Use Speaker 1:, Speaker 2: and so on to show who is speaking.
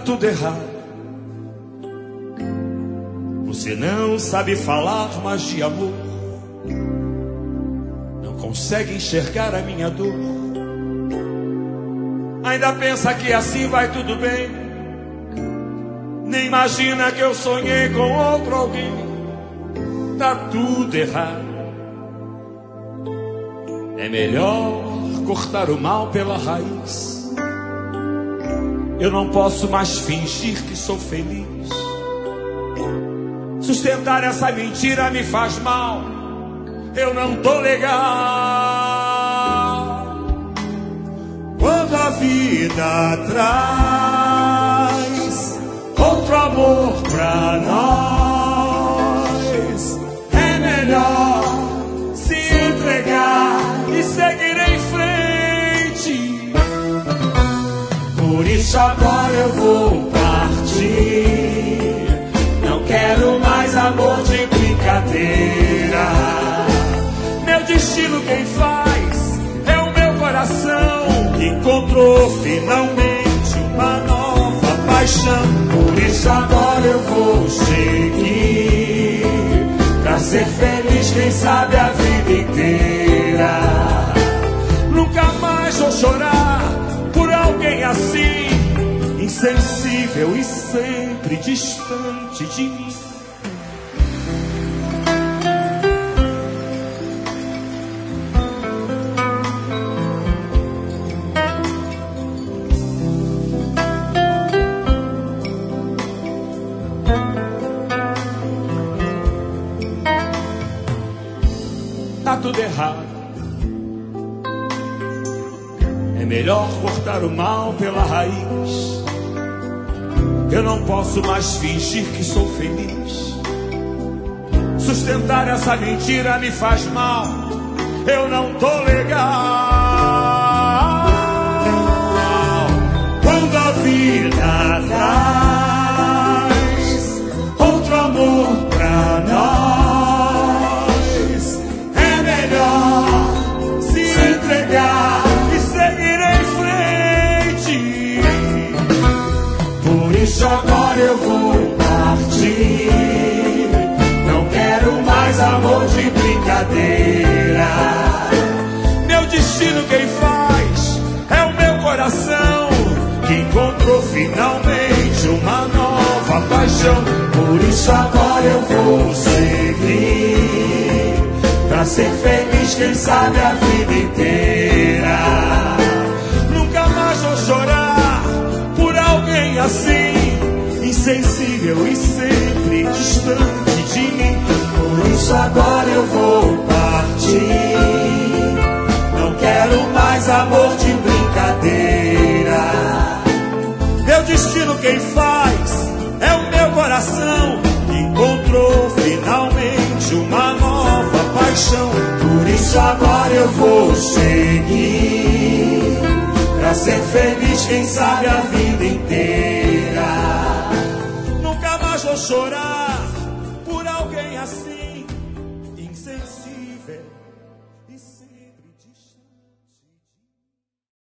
Speaker 1: tudo errado. Você não sabe falar mais de amor, não consegue enxergar a minha dor. Ainda pensa que assim vai tudo bem, nem imagina que eu sonhei com outro alguém. Tá tudo errado. É melhor cortar o mal pela raiz. Eu não posso mais fingir que sou feliz. Sustentar essa mentira me faz mal. Eu não tô legal. Quando a vida traz outro amor pra nós, é melhor se entregar e seguir em frente. Por isso agora eu vou partir. Não quero mais amor de brincadeira. Meu destino quem faz é o meu coração, que encontrou finalmente uma nova paixão. Por isso agora eu vou seguir, pra ser feliz quem sabe a vida inteira. Nunca mais vou chorar por alguém assim, insensível e sempre distante de mim. Tá tudo errado. É melhor cortar o mal pela raiz. Eu não posso mais fingir que sou feliz. Sustentar essa mentira me faz mal. Eu não tô legal. Quando a vida traz outro amor pra nós, é melhor se entregar e seguir em frente. Por isso agora eu vou partir. Não quero mais amor de brincadeira. Meu destino quem faz é o meu coração, que encontrou finalmente uma nova paixão. Por isso agora eu vou seguir, pra ser feliz quem sabe a vida inteira. Nunca mais vou chorar por alguém assim, insensível e sempre distante de mim. Por isso agora eu vou partir. Não quero mais amor de brincadeira. Meu destino quem faz é o meu coração, que encontrou finalmente uma nova paixão. Por isso agora eu vou seguir, pra ser feliz quem sabe a vida inteira. Nunca mais vou chorar por alguém assim, insensível